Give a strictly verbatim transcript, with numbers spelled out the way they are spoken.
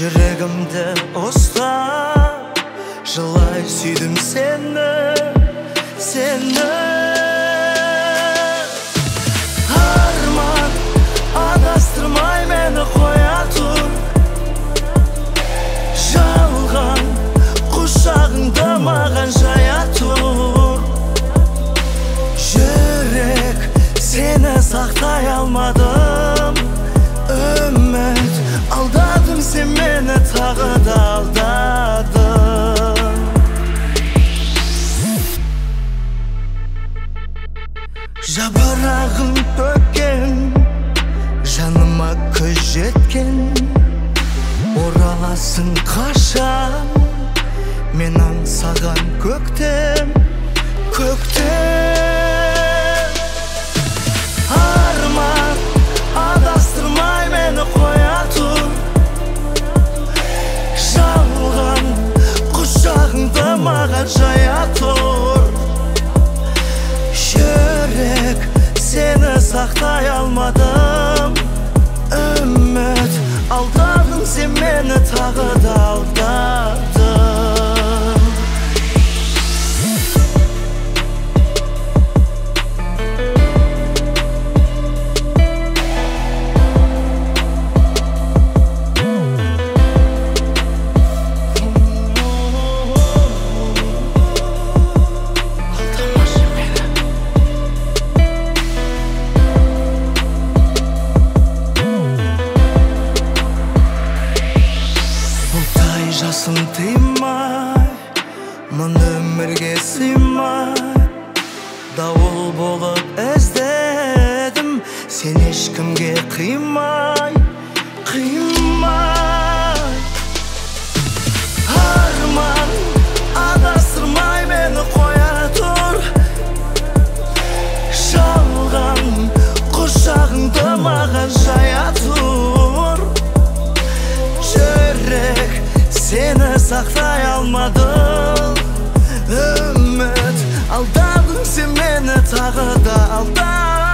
жүрегімді ұстап жылай сүйдім сені, сені. Арман адастырмай мені қоя тұр, жалған құшағыңды маған жая тұр. Жүрек сені сақтай алмадым, үміт алдадым, сен мені тағы да алдадың. Жапырағын төккен, жаныма күз жеткен, ораласың қашан, мен аңсаған көктем, көктем. Арман адастырмай мені қоя тұр, жалған құшағыңды маған жая тұр. Жүрек сені сақтай алмадым, үміт алдадың, сен мені тағы да алдадың. Жасын тыймай, мұн өмірге сыймай, дауыл болып іздедім, сен ешкімге қимай, қимай. Арман адастырмай мені қоя тұр, жалған құшағыңды маған жая тұр. Жүрек сені сақтай алмадым, үміт алдадың, сен мені тағы да алдадың.